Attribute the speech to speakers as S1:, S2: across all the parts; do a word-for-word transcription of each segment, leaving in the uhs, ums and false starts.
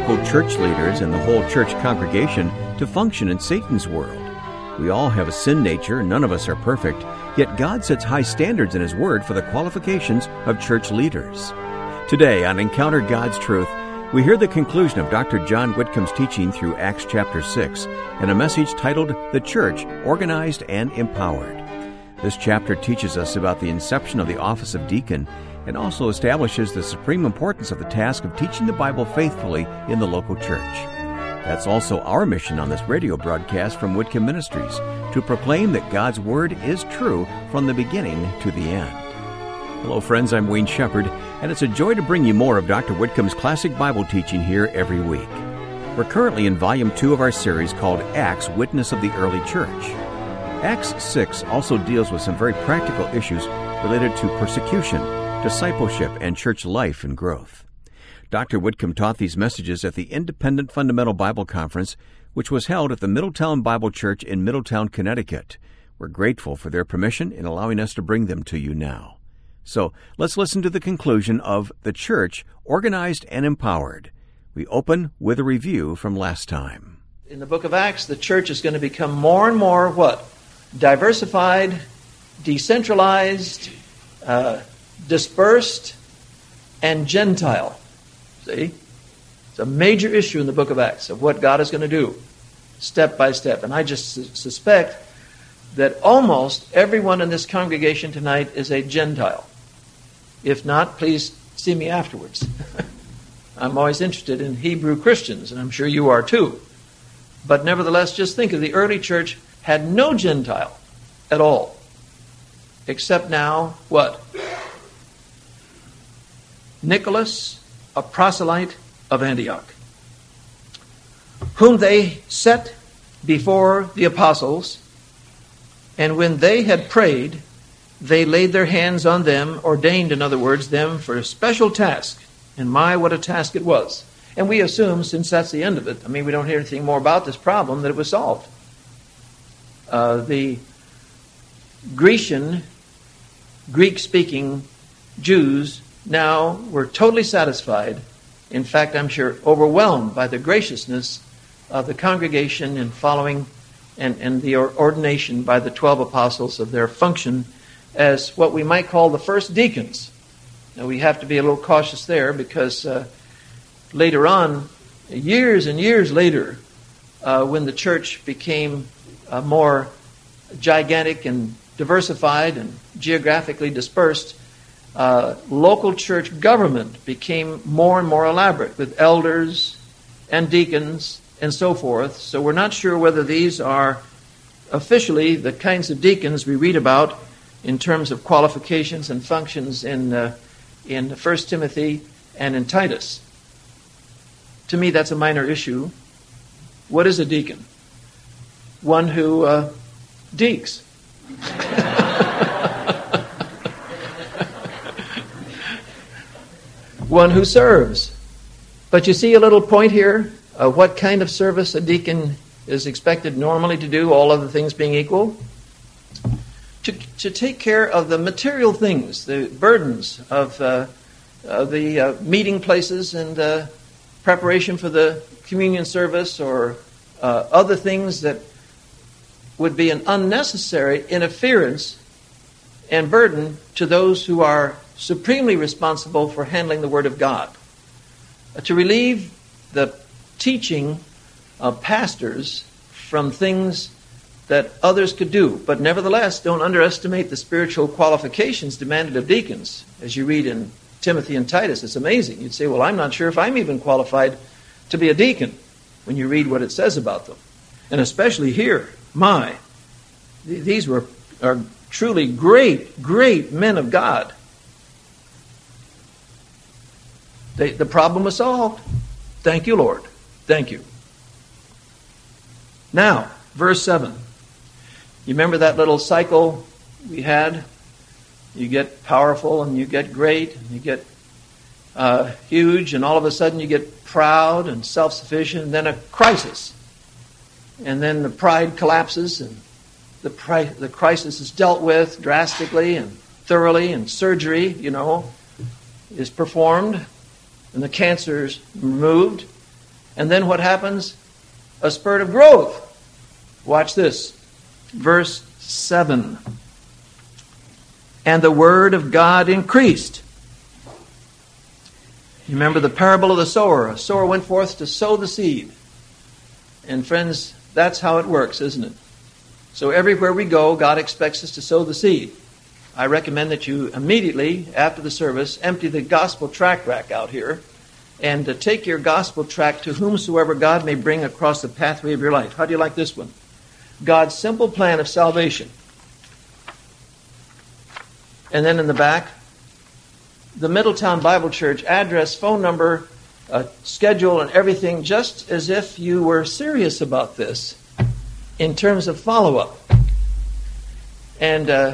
S1: local church leaders and the whole church congregation to function in Satan's world. We all have a sin nature, none of us are perfect, yet God sets high standards in His Word for the qualifications of church leaders. Today on Encounter God's Truth, we hear the conclusion of Doctor John Whitcomb's teaching through Acts chapter six and a message titled, The Church, Organized and Empowered. This chapter teaches us about the inception of the office of deacon and also establishes the supreme importance of the task of teaching the Bible faithfully in the local church. That's also our mission on this radio broadcast from Whitcomb Ministries, to proclaim that God's Word is true from the beginning to the end. Hello friends, I'm Wayne Shepherd, and it's a joy to bring you more of Doctor Whitcomb's classic Bible teaching here every week. We're currently in Volume two of our series called Acts, Witness of the Early Church. Acts six also deals with some very practical issues related to persecution, discipleship, and church life and growth. Doctor Whitcomb taught these messages at the Independent Fundamental Bible Conference, which was held at the Middletown Bible Church in Middletown, Connecticut. We're grateful for their permission in allowing us to bring them to you now. So let's listen to the conclusion of The Church, Organized and Empowered. We open with a review from last time.
S2: In the book of Acts, the church is going to become more and more what? Diversified, decentralized, uh, dispersed, and Gentile. See? It's a major issue in the book of Acts of what God is going to do, step by step. And I just su- suspect that almost everyone in this congregation tonight is a Gentile. If not, please see me afterwards. I'm always interested in Hebrew Christians, and I'm sure you are too. But nevertheless, just think of the early church had no Gentile at all. Except now, what? Nicholas, a proselyte of Antioch, whom they set before the apostles, and when they had prayed, they laid their hands on them, ordained, in other words, them for a special task. And my, what a task it was. And we assume, since that's the end of it, I mean, we don't hear anything more about this problem, that it was solved. Uh, the Grecian, Greek-speaking Jews now were totally satisfied. In fact, I'm sure overwhelmed by the graciousness of the congregation in following and, and the ordination by the twelve apostles of their function as what we might call the first deacons. Now, we have to be a little cautious there because uh, later on, years and years later, uh, when the church became uh, more gigantic and diversified and geographically dispersed, uh, local church government became more and more elaborate with elders and deacons and so forth. So we're not sure whether these are officially the kinds of deacons we read about in terms of qualifications and functions in uh, in First Timothy and in Titus. To me, that's a minor issue. What is a deacon? One who uh, deeks. One who serves. But you see a little point here of what kind of service a deacon is expected normally to do, all other things being equal. To, to take care of the material things, the burdens of uh, uh, the uh, meeting places and uh, preparation for the communion service or uh, other things that would be an unnecessary interference and burden to those who are supremely responsible for handling the Word of God. Uh, to relieve the teaching of pastors from things that others could do. But nevertheless, don't underestimate the spiritual qualifications demanded of deacons. As you read in Timothy and Titus, it's amazing. You'd say, well, I'm not sure if I'm even qualified to be a deacon when you read what it says about them. And especially here, my, these were are truly great, great men of God. They, the problem was solved. Thank you, Lord. Thank you. Now, verse seven. You remember that little cycle we had? You get powerful and you get great and you get uh, huge, and all of a sudden you get proud and self-sufficient, and then a crisis. And then the pride collapses and the, pri- the crisis is dealt with drastically and thoroughly, and surgery, you know, is performed, and the cancer is removed. And then what happens? A spurt of growth. Watch this. Verse seven. And the word of God increased. You remember the parable of the sower. A sower went forth to sow the seed. And friends, that's how it works, isn't it? So everywhere we go, God expects us to sow the seed. I recommend that you immediately, after the service, empty the gospel tract rack out here and to take your gospel tract to whomsoever God may bring across the pathway of your life. How do you like this one? God's simple plan of salvation. And then in the back, the Middletown Bible Church address, phone number, uh, schedule, and everything, just as if you were serious about this in terms of follow-up. And uh,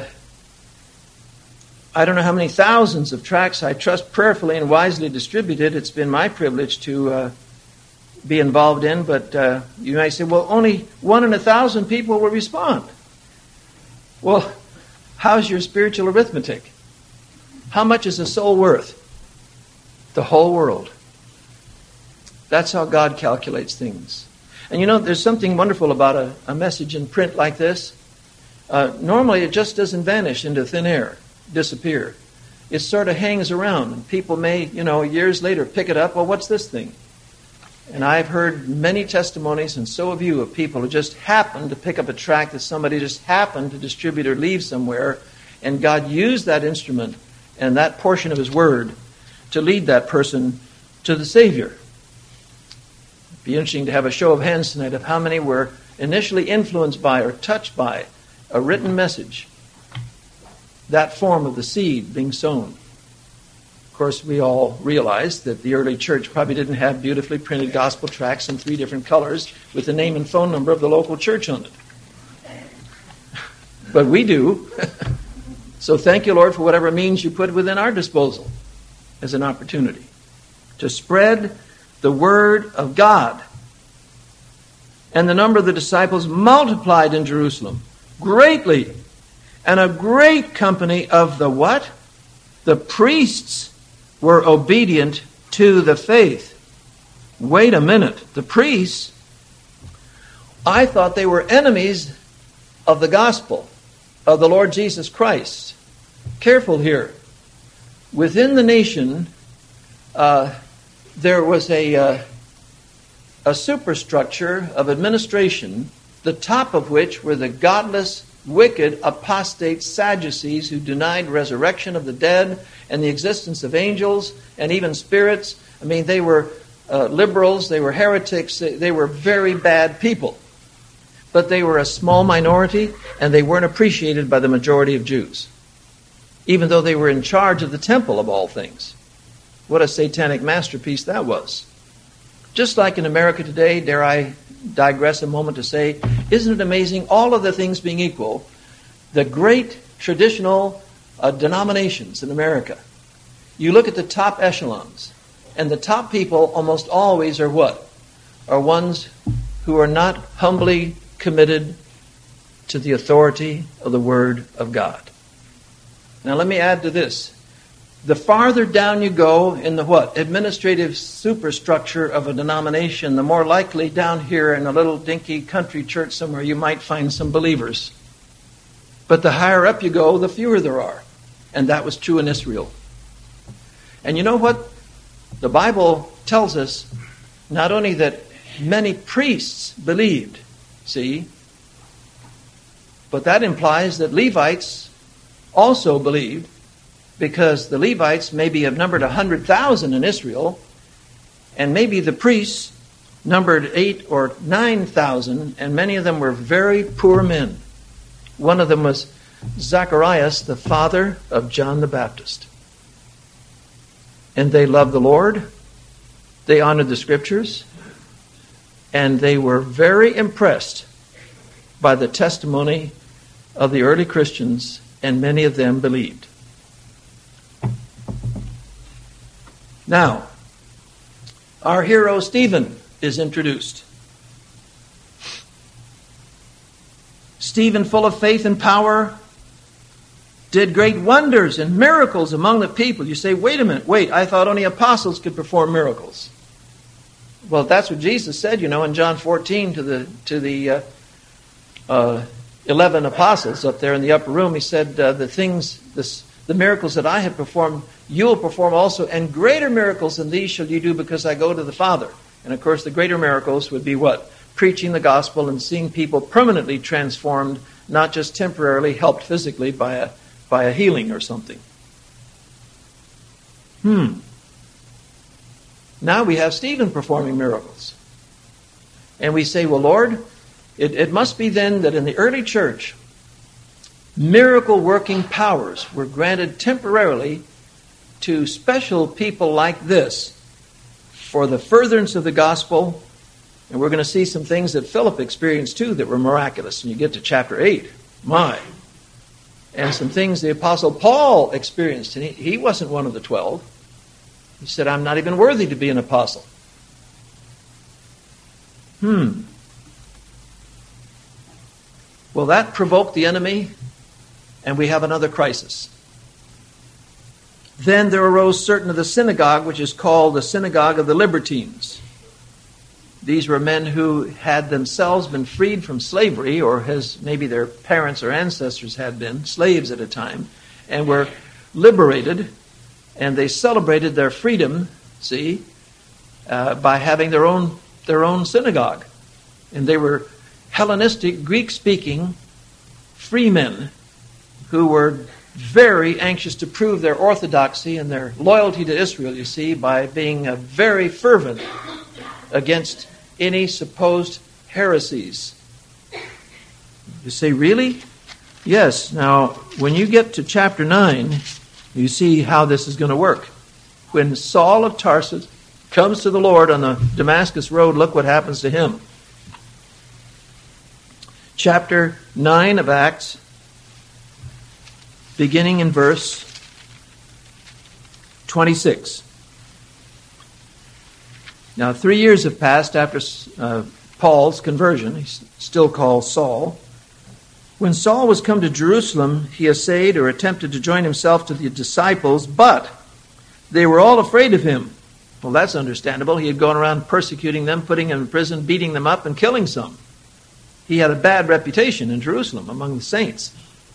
S2: I don't know how many thousands of tracts I trust prayerfully and wisely distributed. It's been my privilege to uh, be involved in, but uh, you might say, well, only one in a thousand people will respond. Well, how's your spiritual arithmetic? How much is a soul worth? The whole world. That's how God calculates things. And you know, there's something wonderful about a, a message in print like this. Uh, normally, it just doesn't vanish into thin air, disappear. It sort of hangs around, and people may, you know, years later pick it up. Well, what's this thing? And I've heard many testimonies, and so have you, of people who just happened to pick up a tract that somebody just happened to distribute or leave somewhere, and God used that instrument and that portion of His Word to lead that person to the Savior. It'd be interesting to have a show of hands tonight of how many were initially influenced by or touched by a written message, that form of the seed being sown. Of course, we all realize that the early church probably didn't have beautifully printed gospel tracts in three different colors with the name and phone number of the local church on it. But we do. So thank you, Lord, for whatever means you put within our disposal as an opportunity to spread the word of God. And the number of the disciples multiplied in Jerusalem greatly, and a great company of the what? The priests were obedient to the faith. Wait a minute. The priests, I thought they were enemies of the gospel of the Lord Jesus Christ. Careful here. Within the nation, uh, there was a, uh, a superstructure of administration, the top of which were the godless, wicked, apostate Sadducees who denied resurrection of the dead and the existence of angels and even spirits. I mean, they were uh, liberals, they were heretics, they, they were very bad people. But they were a small minority, and they weren't appreciated by the majority of Jews, even though they were in charge of the temple of all things. What a satanic masterpiece that was. Just like in America today, dare I digress a moment to say, isn't it amazing, all of the things being equal, the great traditional uh, denominations in America, you look at the top echelons, and the top people almost always are what? Are ones who are not humbly committed to the authority of the Word of God. Now let me add to this. The farther down you go in the what? Administrative superstructure of a denomination, the more likely down here in a little dinky country church somewhere you might find some believers. But the higher up you go, the fewer there are. And that was true in Israel. And you know what? The Bible tells us not only that many priests believed, see, but that implies that Levites also believed, because the Levites maybe have numbered one hundred thousand in Israel, and maybe the priests numbered eight or nine thousand, and many of them were very poor men. One of them was Zacharias, the father of John the Baptist. And they loved the Lord, they honored the Scriptures, and they were very impressed by the testimony of the early Christians, and many of them believed. Now, our hero Stephen is introduced. Stephen, full of faith and power, did great wonders and miracles among the people. You say, wait a minute, wait, I thought only apostles could perform miracles. Well, that's what Jesus said, you know, in John fourteen to the to the uh, uh, eleven apostles up there in the upper room. He said, uh, the things, this, the miracles that I have performed, you will perform also, and greater miracles than these shall you do, because I go to the Father. And of course, the greater miracles would be what? Preaching the gospel and seeing people permanently transformed, not just temporarily helped physically by a by a healing or something. Hmm. Now we have Stephen performing miracles. And we say, well, Lord, it, it must be then that in the early church, miracle-working powers were granted temporarily to special people like this for the furtherance of the gospel. And we're going to see some things that Philip experienced too that were miraculous when you get to chapter eight. My. And some things the Apostle Paul experienced. And he, he wasn't one of the twelve. He said, I'm not even worthy to be an apostle. Hmm. Well, that provoked the enemy, and we have another crisis. Then there arose certain of the synagogue, which is called the synagogue of the Libertines. These were men who had themselves been freed from slavery, or as maybe their parents or ancestors had been, slaves at a time, and were liberated, and they celebrated their freedom, see, uh, by having their own their own synagogue. And they were Hellenistic, Greek-speaking free men who were very anxious to prove their orthodoxy and their loyalty to Israel, you see, by being uh, very fervent against any supposed heresies. You say, really? Yes. Now, when you get to chapter nine, you see how this is going to work. When Saul of Tarsus comes to the Lord on the Damascus road, look what happens to him. Chapter nine of Acts, beginning in verse twenty-six. Now, three years have passed after uh, Paul's conversion. He's still called Saul. When Saul was come to Jerusalem, he essayed or attempted to join himself to the disciples, but they were all afraid of him. Well, that's understandable. He had gone around persecuting them, putting them in prison, beating them up, and killing some. He had a bad reputation in Jerusalem among the saints.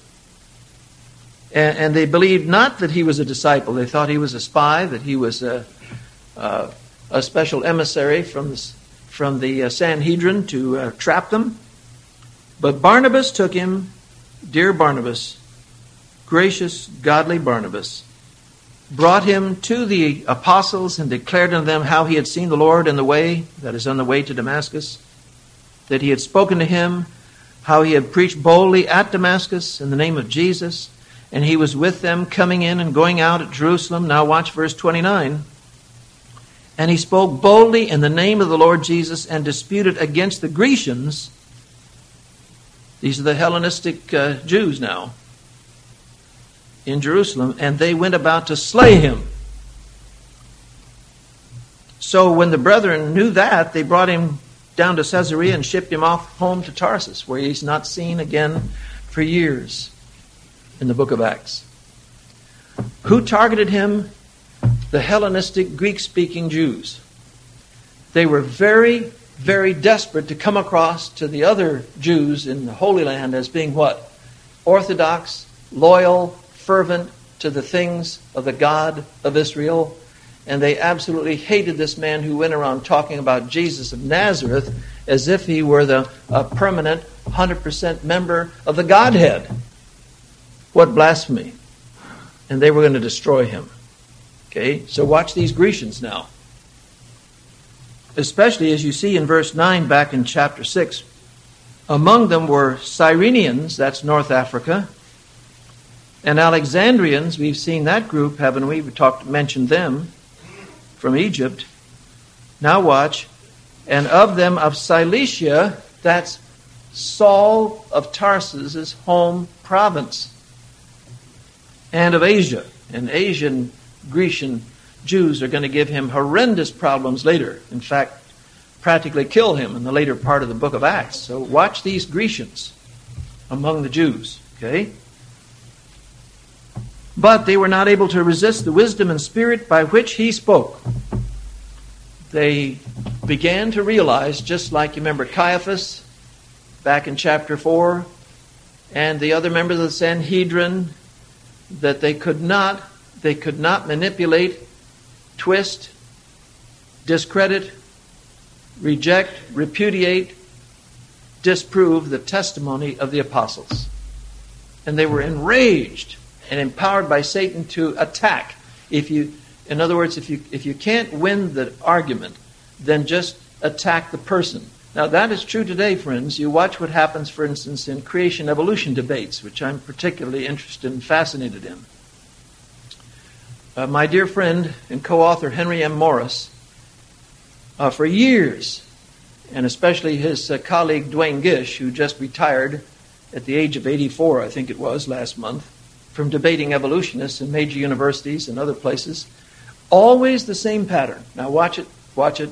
S2: And, and they believed not that he was a disciple. They thought he was a spy, that he was a, a, a special emissary from the, from the Sanhedrin to uh, trap them. But Barnabas took him, dear Barnabas, gracious, godly Barnabas, brought him to the apostles and declared unto them how he had seen the Lord in the way, that is on the way to Damascus, that he had spoken to him, how he had preached boldly at Damascus in the name of Jesus, and he was with them coming in and going out at Jerusalem. Now watch verse twenty-nine. And he spoke boldly in the name of the Lord Jesus and disputed against the Grecians. These are the Hellenistic uh, Jews now in Jerusalem, and they went about to slay him. So when the brethren knew that, they brought him down to Caesarea and shipped him off home to Tarsus, where he's not seen again for years in the book of Acts. Who targeted him? The Hellenistic, Greek-speaking Jews. They were very very desperate to come across to the other Jews in the Holy Land as being what? Orthodox, loyal, fervent to the things of the God of Israel. And they absolutely hated this man who went around talking about Jesus of Nazareth as if he were the a permanent one hundred percent member of the Godhead. What blasphemy. And they were going to destroy him. Okay, so watch these Grecians now. Especially as you see in verse nine back in chapter six. Among them were Cyrenians, that's North Africa, and Alexandrians. We've seen that group, haven't we? We talked, mentioned them from Egypt. Now watch. And of them of Cilicia, that's Saul of Tarsus' home province. And of Asia. And Asian, Grecian Jews are going to give him horrendous problems later. In fact, practically kill him in the later part of the book of Acts. So watch these Grecians among the Jews. Okay? But they were not able to resist the wisdom and spirit by which he spoke. They began to realize, just like you remember Caiaphas back in chapter four, and the other members of the Sanhedrin, that they could not, they could not manipulate, twist, discredit, reject, repudiate, disprove the testimony of the apostles. And they were enraged and empowered by Satan to attack. If you, in other words, if you if you can't win the argument, then just attack the person. Now that is true today, friends. You watch what happens, for instance, in creation-evolution debates, which I'm particularly interested and fascinated in. Uh, my dear friend and co-author Henry M. Morris, uh, for years, and especially his uh, colleague Duane Gish, who just retired at the age of eighty-four, I think it was, last month, from debating evolutionists in major universities and other places, always the same pattern. Now watch it, watch it.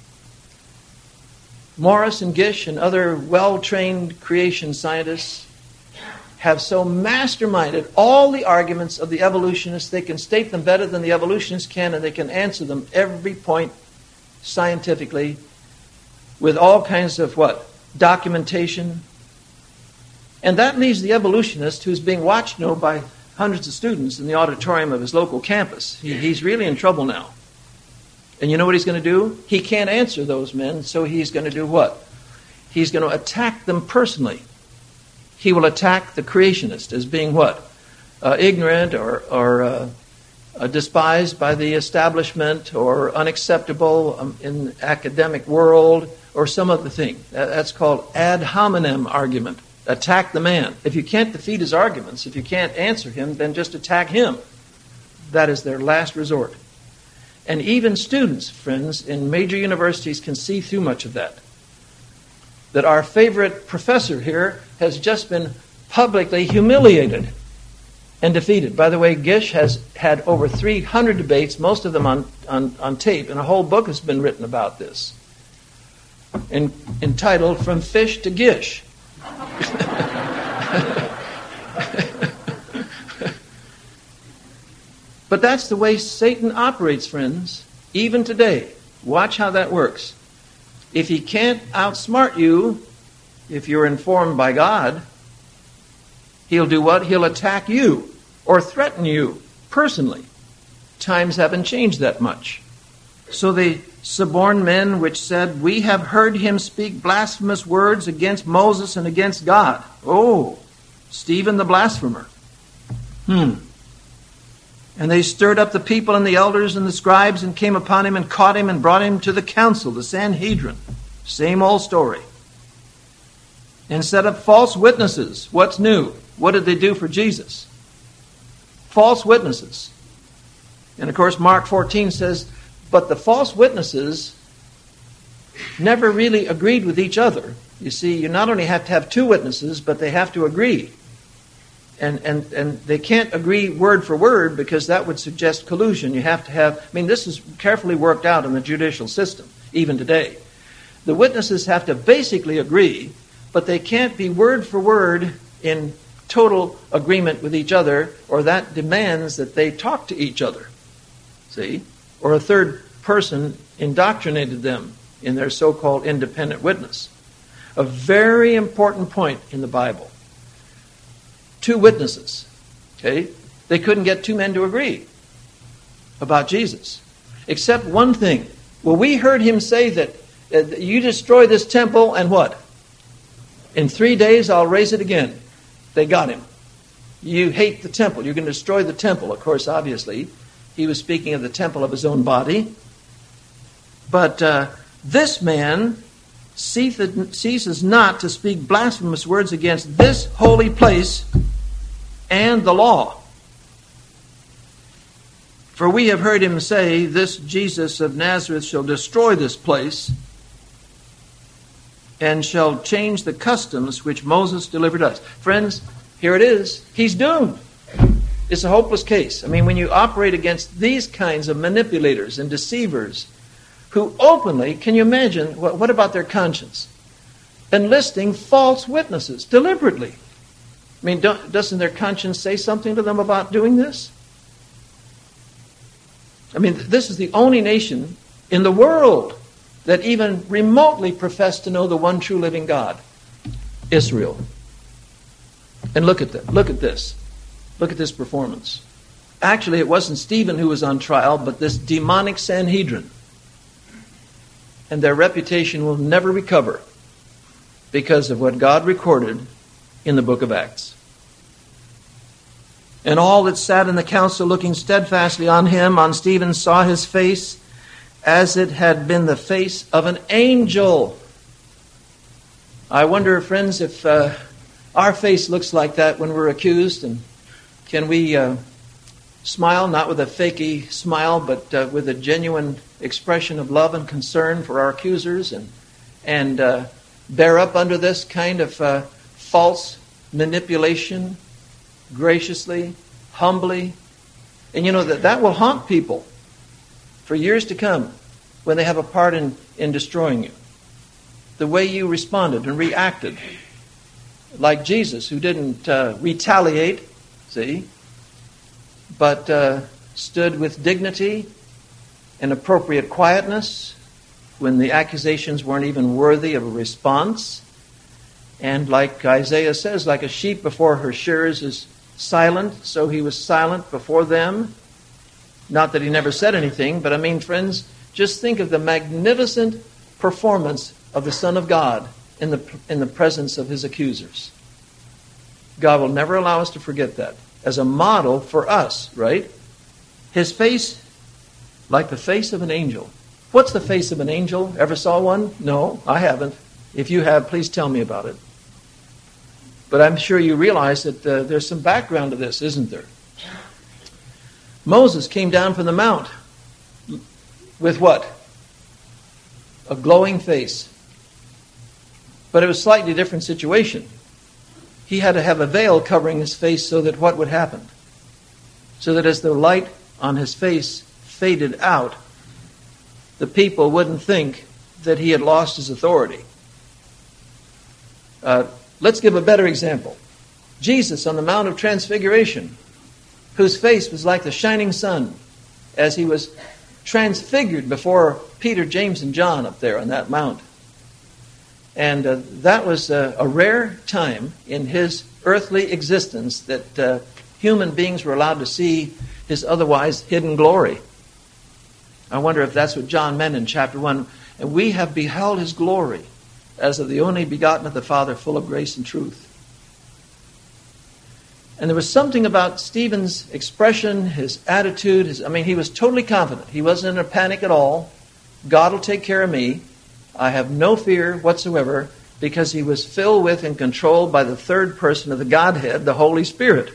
S2: Morris and Gish and other well-trained creation scientists have so masterminded all the arguments of the evolutionists, they can state them better than the evolutionists can, and they can answer them every point scientifically with all kinds of what? Documentation. And that leaves the evolutionist, who's being watched, you know, by hundreds of students in the auditorium of his local campus. He, he's really in trouble now. And you know what he's going to do? He can't answer those men, so he's going to do what? He's going to attack them personally. He will attack the creationist as being what? Uh, ignorant or, or uh, uh, despised by the establishment or unacceptable um, in the academic world or some other thing. That, that's called ad hominem argument. Attack the man. If you can't defeat his arguments, if you can't answer him, then just attack him. That is their last resort. And even students, friends, in major universities can see through much of that. That our favorite professor here has just been publicly humiliated and defeated. By the way, Gish has had over three hundred debates, most of them on, on, on tape, and a whole book has been written about this, in, entitled From Fish to Gish. But that's the way Satan operates, friends, even today. Watch how that works. If he can't outsmart you, if you're informed by God, he'll do what? He'll attack you or threaten you personally. Times haven't changed that much. So the suborned men which said, "We have heard him speak blasphemous words against Moses and against God." Oh, Stephen the blasphemer. Hmm. And they stirred up the people and the elders and the scribes and came upon him and caught him and brought him to the council, the Sanhedrin. Same old story. And set up false witnesses. What's new? What did they do for Jesus? False witnesses. And of course, Mark fourteen says, but the false witnesses never really agreed with each other. You see, you not only have to have two witnesses, but they have to agree. And, and, and they can't agree word for word because that would suggest collusion. You have to have, I mean, this is carefully worked out in the judicial system, even today. The witnesses have to basically agree, but they can't be word for word in total agreement with each other, or that demands that they talk to each other. See? Or a third person indoctrinated them in their so-called independent witness. A very important point in the Bible. Two witnesses. Okay? They couldn't get two men to agree about Jesus. Except one thing. Well, we heard him say that uh, you destroy this temple and what? In three days I'll raise it again. They got him. You hate the temple. You're going to destroy the temple. Of course, obviously, he was speaking of the temple of his own body. But uh, this man ceases not to speak blasphemous words against this holy place and the law. For we have heard him say, this Jesus of Nazareth shall destroy this place and shall change the customs which Moses delivered us. Friends, here it is. He's doomed. It's a hopeless case. I mean, when you operate against these kinds of manipulators and deceivers who openly, can you imagine, what, what about their conscience? Enlisting false witnesses deliberately. I mean, don't, doesn't their conscience say something to them about doing this? I mean, this is the only nation in the world that even remotely professed to know the one true living God? Israel. And look at that. Look at this. Look at this performance. Actually, it wasn't Stephen who was on trial, but this demonic Sanhedrin. And their reputation will never recover because of what God recorded in the book of Acts. And all that sat in the council looking steadfastly on him, on Stephen, saw his face as it had been the face of an angel. I wonder, friends, if uh, our face looks like that when we're accused, and can we uh, smile, not with a fakey smile, but uh, with a genuine expression of love and concern for our accusers, and and uh, bear up under this kind of uh, false manipulation graciously, humbly. And you know that that will haunt people for years to come when they have a part in, in destroying you. The way you responded and reacted, like Jesus, who didn't uh, retaliate, see, but uh, stood with dignity and appropriate quietness when the accusations weren't even worthy of a response. And like Isaiah says, like a sheep before her shearers is silent, so he was silent before them. Not that he never said anything, but I mean, friends, just think of the magnificent performance of the Son of God in the in the presence of his accusers. God will never allow us to forget that as a model for us, right? His face, like the face of an angel. What's the face of an angel? Ever saw one? No, I haven't. If you have, please tell me about it. But I'm sure you realize that uh, there's some background to this, isn't there? Moses came down from the mount with what? A glowing face. But it was a slightly different situation. He had to have a veil covering his face so that what would happen? So that as the light on his face faded out, the people wouldn't think that he had lost his authority. Uh, let's give a better example. Jesus on the Mount of Transfiguration, whose face was like the shining sun as he was transfigured before Peter, James, and John up there on that mount. And uh, that was uh, a rare time in his earthly existence that uh, human beings were allowed to see his otherwise hidden glory. I wonder if that's what John meant in chapter one. And we have beheld his glory as of the only begotten of the Father, full of grace and truth. And there was something about Stephen's expression, his attitude. His, I mean, he was totally confident. He wasn't in a panic at all. God will take care of me. I have no fear whatsoever, because he was filled with and controlled by the third person of the Godhead, the Holy Spirit.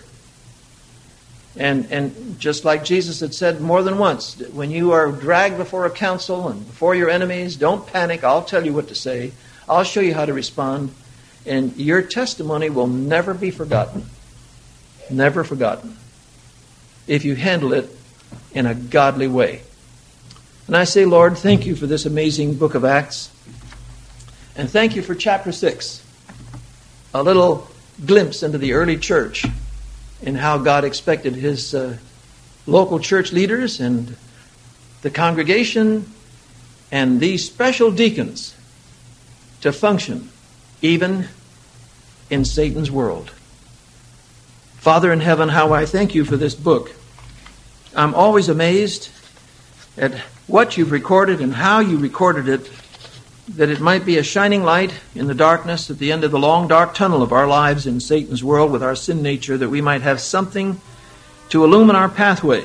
S2: And and just like Jesus had said more than once, when you are dragged before a council and before your enemies, don't panic. I'll tell you what to say. I'll show you how to respond. And your testimony will never be forgotten. Never forgotten. If you handle it in a godly way. And I say, Lord, thank you for this amazing book of Acts. And thank you for chapter six. A little glimpse into the early church and how God expected his uh, local church leaders and the congregation and these special deacons to function even in Satan's world. Father in heaven, how I thank you for this book. I'm always amazed at what you've recorded and how you recorded it, that it might be a shining light in the darkness at the end of the long, dark tunnel of our lives in Satan's world with our sin nature, that we might have something to illumine our pathway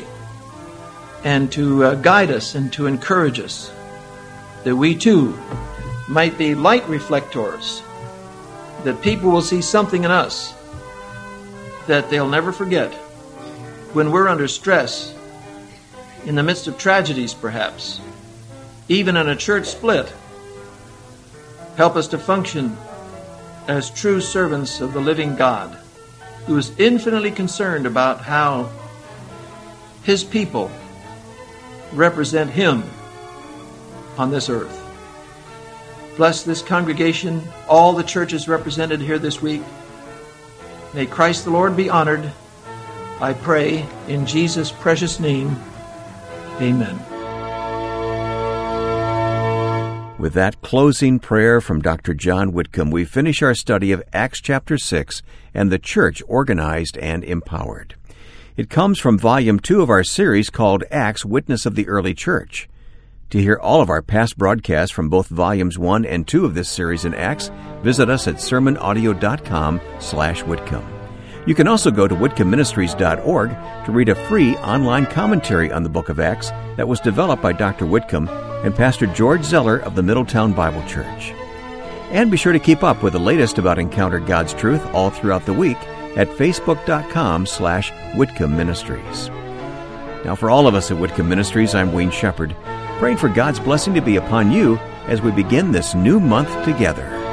S2: and to uh, guide us and to encourage us, that we too might be light reflectors, that people will see something in us that they'll never forget when we're under stress, in the midst of tragedies perhaps, even in a church split. Help us to function as true servants of the living God, who is infinitely concerned about how his people represent him on this earth. Bless this congregation, all the churches represented here this week. May Christ the Lord be honored. I pray in Jesus' precious name. Amen.
S1: With that closing prayer from Doctor John Whitcomb, we finish our study of Acts chapter six and the church organized and empowered. It comes from volume two of our series called Acts, Witness of the Early Church. To hear all of our past broadcasts from both volumes one and two of this series in Acts, visit us at sermon audio dot com slash Whitcomb. You can also go to whitcomb ministries dot org to read a free online commentary on the book of Acts that was developed by Doctor Whitcomb and Pastor George Zeller of the Middletown Bible Church. And be sure to keep up with the latest about Encounter God's Truth all throughout the week at facebook dot com slash Whitcomb Ministries. Now, for all of us at Whitcomb Ministries, I'm Wayne Shepherd, praying for God's blessing to be upon you as we begin this new month together.